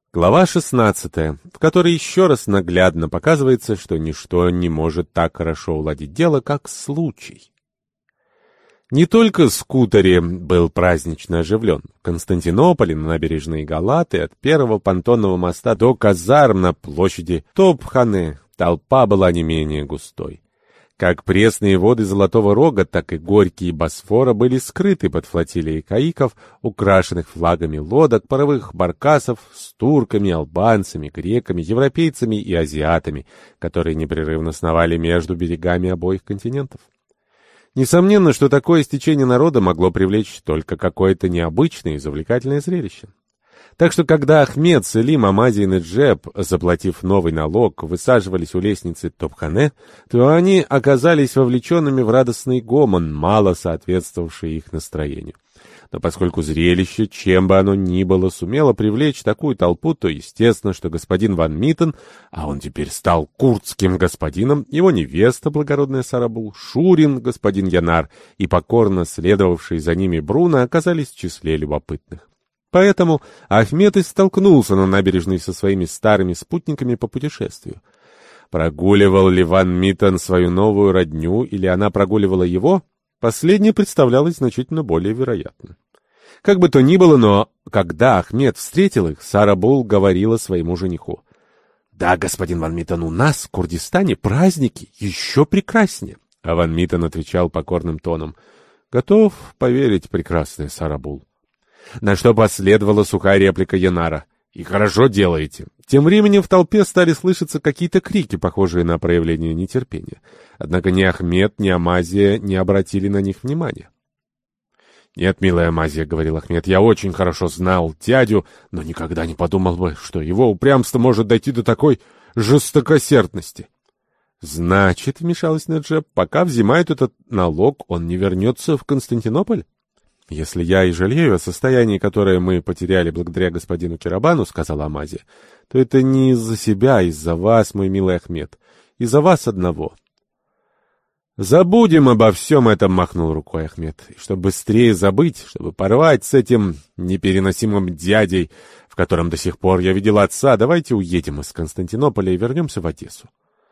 Глава 16, в которой еще раз наглядно показывается, что ничто не может так хорошо уладить дело, как случай. Не только Скутери был празднично оживлен. В Константинополе, на набережной Галаты, от первого понтонного моста до казарм на площади Топхане толпа была не менее густой. Как пресные воды Золотого Рога, так и горькие Босфора были скрыты под флотилией каиков, украшенных флагами лодок, паровых баркасов, с турками, албанцами, греками, европейцами и азиатами, которые непрерывно сновали между берегами обоих континентов. Несомненно, что такое стечение народа могло привлечь только какое-то необычное и завлекательное зрелище. Так что, когда Ахмед, Селим, Амади и Неджеб, заплатив новый налог, высаживались у лестницы Топхане, то они оказались вовлеченными в радостный гомон, мало соответствовавший их настроению. Но поскольку зрелище, чем бы оно ни было, сумело привлечь такую толпу, то естественно, что господин Ван Миттен, а он теперь стал курдским господином, его невеста, благородная Сарабул, Шурин, господин Янар и покорно следовавший за ними Бруно оказались в числе любопытных. Поэтому Ахмед и столкнулся на набережной со своими старыми спутниками по путешествию. Прогуливал ли Ван Миттен свою новую родню, или она прогуливала его? Последнее представлялось значительно более вероятным. Как бы то ни было, но когда Ахмед встретил их, Сарабул говорила своему жениху: «Да, господин Ван Миттен, у нас в Курдистане праздники еще прекраснее». А Ван Миттен отвечал покорным тоном: «Готов поверить, прекрасная Сарабул». На что последовала сухая реплика Янара: «И хорошо делаете». Тем временем в толпе стали слышаться какие-то крики, похожие на проявление нетерпения. Однако ни Ахмед, ни Амазия не обратили на них внимания. «Нет, милая Амазия, — говорил Ахмед, — я очень хорошо знал дядю, но никогда не подумал бы, что его упрямство может дойти до такой жестокосердности». «Значит, — вмешалась Неджеб, — пока взимают этот налог, он не вернется в Константинополь?» «Если я и жалею о состоянии, которое мы потеряли благодаря господину Керабану, — сказала Амазия, — то это не из-за себя, а из-за вас, мой милый Ахмед, из-за вас одного». «Забудем обо всем этом, — махнул рукой Ахмед, — и чтобы быстрее забыть, чтобы порвать с этим непереносимым дядей, в котором до сих пор я видел отца, давайте уедем из Константинополя и вернемся в Одессу».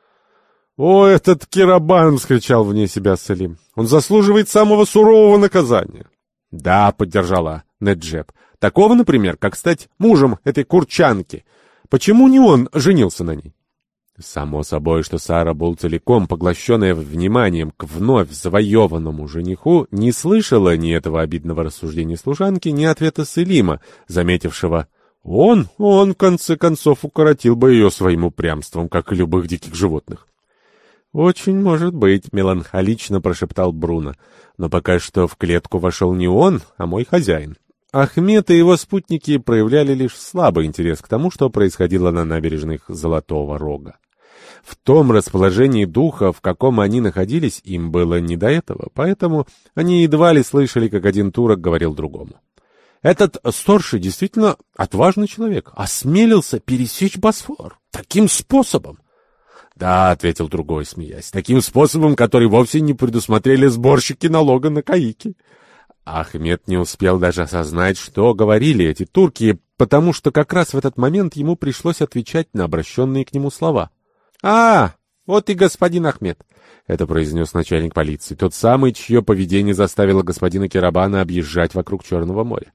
«О, этот Керабан! — вскричал вне себя Селим. — Он заслуживает самого сурового наказания». «Да, — поддержала Неджеб, — такого, например, как стать мужем этой курчанки. Почему не он женился на ней?» Само собой, что Сарабул, целиком поглощенная вниманием к вновь завоеванному жениху, не слышала ни этого обидного рассуждения служанки, ни ответа Селима, заметившего: он, в конце концов, укоротил бы ее своим упрямством, как и любых диких животных. «Очень может быть», — меланхолично прошептал Бруно. «Но пока что в клетку вошел не он, а мой хозяин». Ахмед и его спутники проявляли лишь слабый интерес к тому, что происходило на набережных Золотого Рога. В том расположении духа, в каком они находились, им было не до этого, поэтому они едва ли слышали, как один турок говорил другому: «Этот Сторши действительно отважный человек, осмелился пересечь Босфор таким способом». «Да, — ответил другой, смеясь, — таким способом, который вовсе не предусмотрели сборщики налога на каики». Ахмед не успел даже осознать, что говорили эти турки, потому что как раз в этот момент ему пришлось отвечать на обращенные к нему слова. «А, вот и господин Ахмед», — это произнес начальник полиции, тот самый, чье поведение заставило господина Керабана объезжать вокруг Черного моря.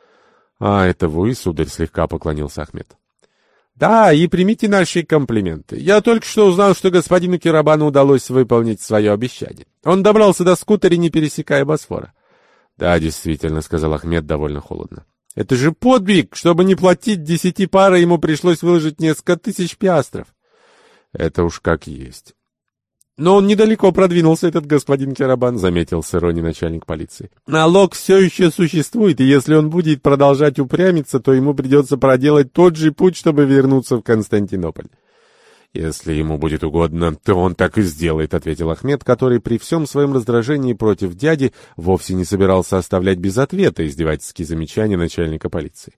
«А, это вы, сударь», — слегка поклонился Ахмед. «Да, и примите наши комплименты. Я только что узнал, что господину Керабану удалось выполнить свое обещание. Он добрался до Скутери, не пересекая Босфора». «Да, действительно», — сказал Ахмед довольно холодно. «Это же подвиг! Чтобы не платить 10 пар, ему пришлось выложить несколько тысяч пиастров». «Это уж как есть». «Но он недалеко продвинулся, этот господин Керабан», — заметил с иронией начальник полиции. «Налог все еще существует, и если он будет продолжать упрямиться, то ему придется проделать тот же путь, чтобы вернуться в Константинополь». «Если ему будет угодно, то он так и сделает», — ответил Ахмед, который при всем своем раздражении против дяди вовсе не собирался оставлять без ответа издевательские замечания начальника полиции.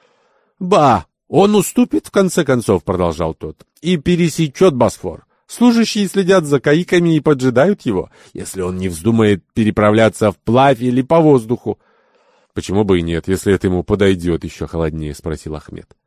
«Ба! Он уступит, в конце концов», — продолжал тот, — «и пересечет Босфор. Служащие следят за каиками и поджидают его, если он не вздумает переправляться вплавь или по воздуху». «Почему бы и нет, если это ему подойдет?» — еще холоднее спросил Ахмед.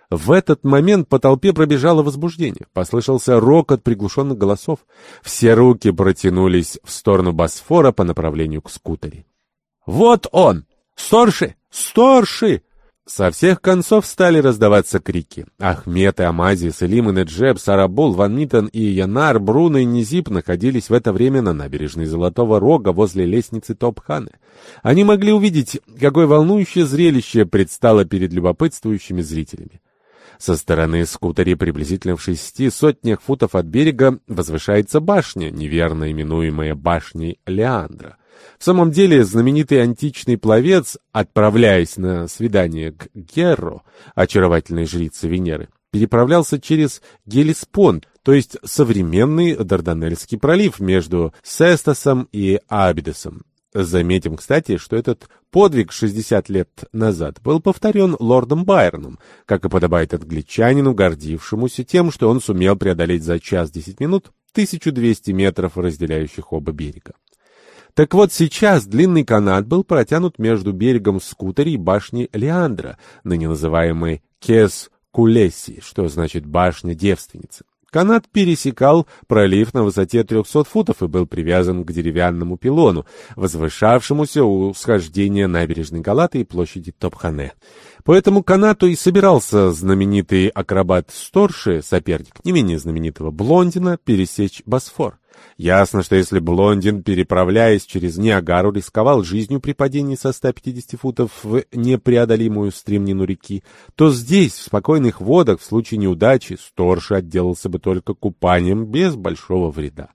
В этот момент по толпе пробежало возбуждение. Послышался рокот приглушенных голосов. Все руки протянулись в сторону Босфора по направлению к скутере. «Вот он! Сторши! Сторши!» Со всех концов стали раздаваться крики. Ахмед и Амази, Селим и Неджеб, Сарабул, Ван Митен и Янар, Бруно и Низип находились в это время на набережной Золотого Рога возле лестницы Топханы. Они могли увидеть, какое волнующее зрелище предстало перед любопытствующими зрителями. Со стороны скутера, приблизительно в 600 футов от берега, возвышается башня, неверно именуемая башней Леандра. В самом деле, знаменитый античный пловец, отправляясь на свидание к Герро, очаровательной жрице Венеры, переправлялся через Геллеспонд, то есть современный Дарданельский пролив между Сестосом и Абидосом. Заметим, кстати, что этот подвиг 60 лет назад был повторен лордом Байроном, как и подобает англичанину, гордившемуся тем, что он сумел преодолеть за час 10 минут 1200 метров, разделяющих оба берега. Так вот, сейчас длинный канат был протянут между берегом скутера и башней Леандра, ныне называемой Кес-Кулеси, что значит «башня девственницы». Канат пересекал пролив на высоте 300 футов и был привязан к деревянному пилону, возвышавшемуся у схождения набережной Галаты и площади Топхане. По этому канату и собирался знаменитый акробат Сторши, соперник не менее знаменитого Блондина, пересечь Босфор. Ясно, что если Блондин, переправляясь через Ниагару, рисковал жизнью при падении со 150 футов в непреодолимую стремнину реки, то здесь, в спокойных водах, в случае неудачи, Сторши отделался бы только купанием без большого вреда.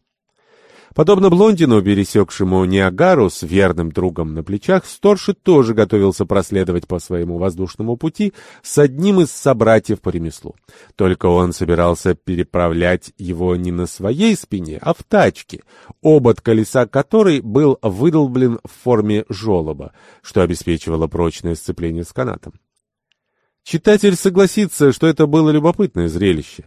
Подобно Блондину, пересекшему Ниагару с верным другом на плечах, Сторши тоже готовился проследовать по своему воздушному пути с одним из собратьев по ремеслу. Только он собирался переправлять его не на своей спине, а в тачке, обод колеса которой был выдолблен в форме желоба, что обеспечивало прочное сцепление с канатом. Читатель согласится, что это было любопытное зрелище.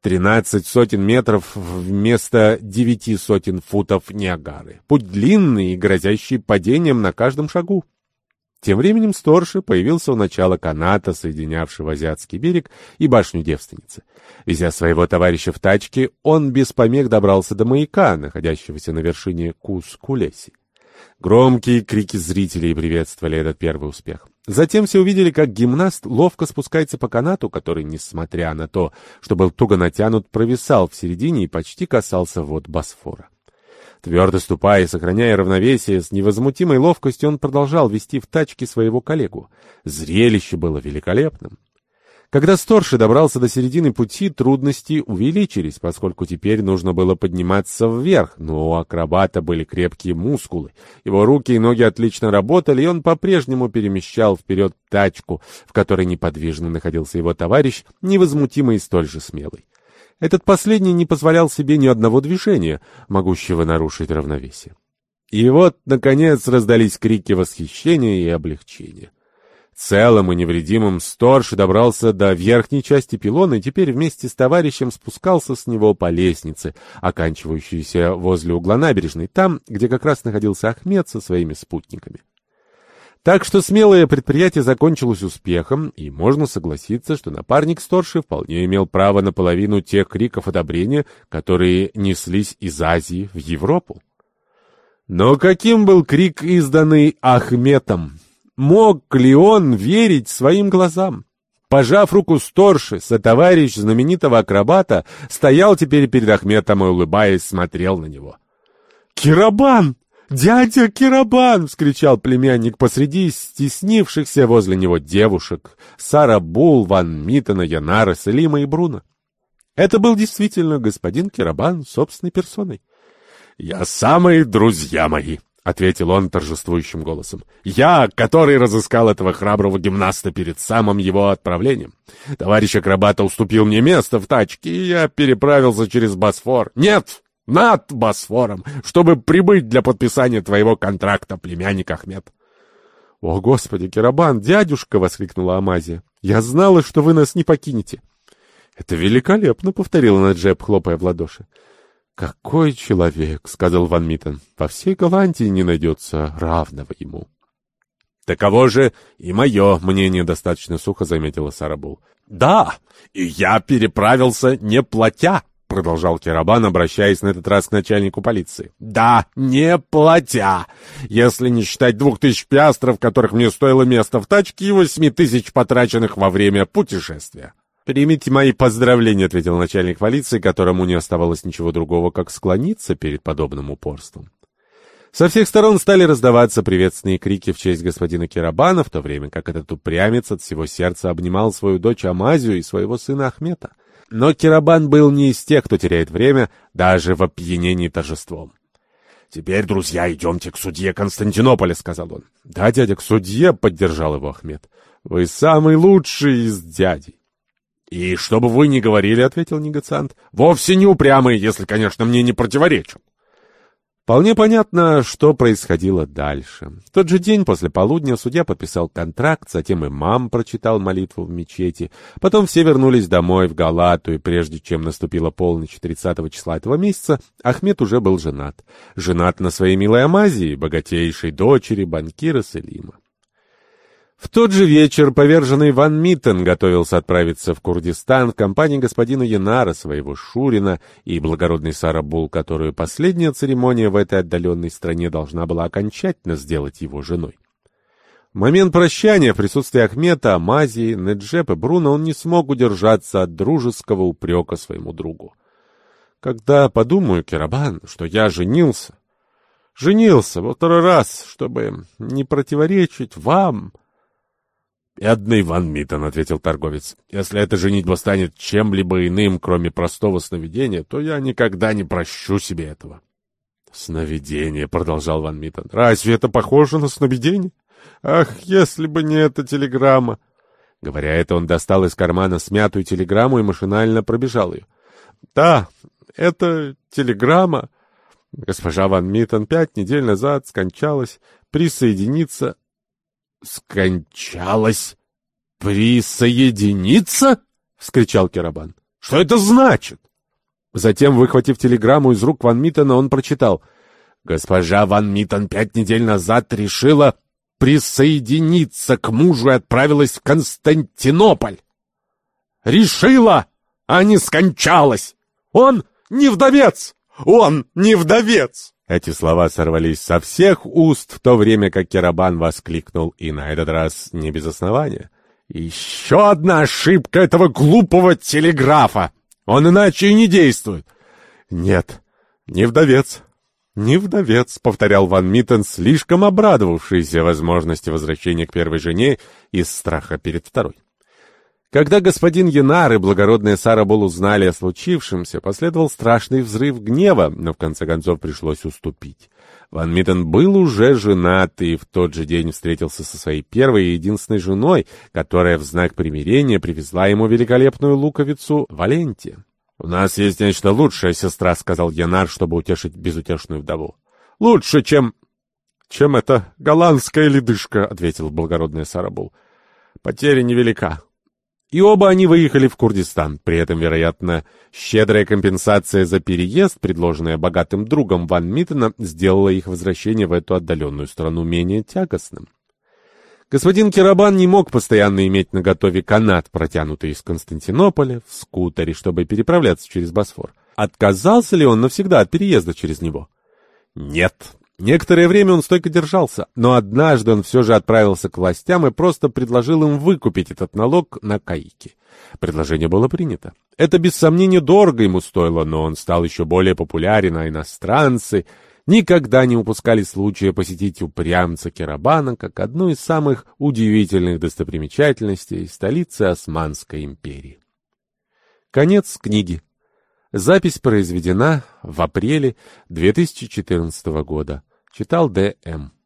13 сотен метров вместо 9 сотен футов Ниагары. Путь длинный и грозящий падением на каждом шагу. Тем временем Сторши появился у начала каната, соединявшего Азиатский берег и башню девственницы. Везя своего товарища в тачке, он без помех добрался до маяка, находящегося на вершине Кус-Кулеси. Громкие крики зрителей приветствовали этот первый успех. Затем все увидели, как гимнаст ловко спускается по канату, который, несмотря на то, что был туго натянут, провисал в середине и почти касался вод Босфора. Твердо ступая и сохраняя равновесие, с невозмутимой ловкостью он продолжал вести в тачке своего коллегу. Зрелище было великолепным. Когда Сторши добрался до середины пути, трудности увеличились, поскольку теперь нужно было подниматься вверх, но у акробата были крепкие мускулы, его руки и ноги отлично работали, и он по-прежнему перемещал вперед тачку, в которой неподвижно находился его товарищ, невозмутимый и столь же смелый. Этот последний не позволял себе ни одного движения, могущего нарушить равновесие. И вот, наконец, раздались крики восхищения и облегчения. Целым и невредимым Сторши добрался до верхней части пилона и теперь вместе с товарищем спускался с него по лестнице, оканчивающейся возле угла набережной, там, где как раз находился Ахмед со своими спутниками. Так что смелое предприятие закончилось успехом, и можно согласиться, что напарник Сторши вполне имел право на половину тех криков одобрения, которые неслись из Азии в Европу. Но каким был крик, изданный Ахметом? Мог ли он верить своим глазам? Пожав руку Сторши, сотоварищ знаменитого акробата стоял теперь перед Ахметом и, улыбаясь, смотрел на него. «Керабан! Дядя Керабан!» — вскричал племянник посреди стеснившихся возле него девушек Сарабул, Ван Митена, Янара, Селима и Бруно. Это был действительно господин Керабан собственной персоной. «Я самый, друзья мои!» — ответил он торжествующим голосом. «Я, который разыскал этого храброго гимнаста перед самым его отправлением. Товарищ акробата уступил мне место в тачке, и я переправился через Босфор. Нет, над Босфором, чтобы прибыть для подписания твоего контракта, племянник Ахмед». «О, Господи, Керабан, дядюшка!» — воскликнула Амазия. «Я знала, что вы нас не покинете». «Это великолепно!» — повторил Наджеб, хлопая в ладоши. «Какой человек!» — сказал Ван Митен. «По всей Голландии не найдется равного ему». Таково же и мое мнение, достаточно сухо заметила Сарабул. Да, и я переправился не платя, продолжал Керабан, обращаясь на этот раз к начальнику полиции. Да, не платя, если не считать 2000 пиастров, которых мне стоило место в тачке, и 8000 потраченных во время путешествия. «Примите мои поздравления», — ответил начальник полиции, которому не оставалось ничего другого, как склониться перед подобным упорством. Со всех сторон стали раздаваться приветственные крики в честь господина Керабана, в то время как этот упрямец от всего сердца обнимал свою дочь Амазию и своего сына Ахмета. Но Керабан был не из тех, кто теряет время даже в опьянении торжеством. «Теперь, друзья, идемте к судье Константинополя», — сказал он. «Да, дядя, к судье», — поддержал его Ахмет. «Вы самый лучший из дядей». «И что бы вы ни говорили, — ответил негациант, — вовсе не упрямый, если, конечно, мне не противоречат». Вполне понятно, что происходило дальше. В тот же день после полудня судья подписал контракт, затем имам прочитал молитву в мечети, потом все вернулись домой в Галату, и прежде чем наступила полночь 30 числа этого месяца, Ахмет уже был женат. Женат на своей милой Амазии, богатейшей дочери банкира Селима. В тот же вечер поверженный Ван Миттен готовился отправиться в Курдистан в компании господина Янара, своего шурина, и благородной Сарабул, которую последняя церемония в этой отдаленной стране должна была окончательно сделать его женой. В момент прощания в присутствии Ахмета, Амазии, Неджеп и Бруно он не смог удержаться от дружеского упрека своему другу. «Когда подумаю, Керабан, что я женился во второй раз, чтобы не противоречить вам...» «Бедный Ван Миттен», — ответил торговец, — «если эта женитьба станет чем-либо иным, кроме простого сновидения, то я никогда не прощу себе этого». «Сновидение», — продолжал Ван Миттен, — «разве это похоже на сновидение? Ах, если бы не эта телеграмма!» Говоря это, он достал из кармана смятую телеграмму и машинально пробежал ее. «Да, это телеграмма. Госпожа Ван Миттен 5 недель назад скончалась. Присоединиться...» «Скончалась? Присоединиться?» — вскричал Керабан. «Что это значит?» Затем, выхватив телеграмму из рук Ван Миттена, он прочитал: «Госпожа Ван Миттен 5 недель назад решила присоединиться к мужу и отправилась в Константинополь». «Решила, а не скончалась! Он не вдовец! Он не вдовец!» Эти слова сорвались со всех уст, в то время как Керабан воскликнул, и на этот раз не без основания: «Еще одна ошибка этого глупого телеграфа! Он иначе и не действует!» «Нет, не вдовец, не вдовец», — повторял Ван Миттен, слишком обрадовавшийся возможности возвращения к первой жене из страха перед второй. Когда господин Янар и благородная Сарабул узнали о случившемся, последовал страшный взрыв гнева, но в конце концов пришлось уступить. Ван Миттен был уже женат и в тот же день встретился со своей первой и единственной женой, которая в знак примирения привезла ему великолепную луковицу Валентия. «У нас есть нечто лучшее, сестра», — сказал Янар, чтобы утешить безутешную вдову. «Лучше, чем эта голландская ледышка», — ответил благородная Сарабул. «Потеря невелика». И оба они выехали в Курдистан. При этом, вероятно, щедрая компенсация за переезд, предложенная богатым другом Ван Миттена, сделала их возвращение в эту отдаленную страну менее тягостным. Господин Керабан не мог постоянно иметь наготове канат, протянутый из Константинополя в скутере, чтобы переправляться через Босфор. Отказался ли он навсегда от переезда через него? Нет. Некоторое время он стойко держался, но однажды он все же отправился к властям и просто предложил им выкупить этот налог на каики. Предложение было принято. Это без сомнения дорого ему стоило, но он стал еще более популярен, а иностранцы никогда не упускали случая посетить упрямца Керабана как одну из самых удивительных достопримечательностей столицы Османской империи. Конец книги. Запись произведена в апреле 2014 года. Читал Д.М.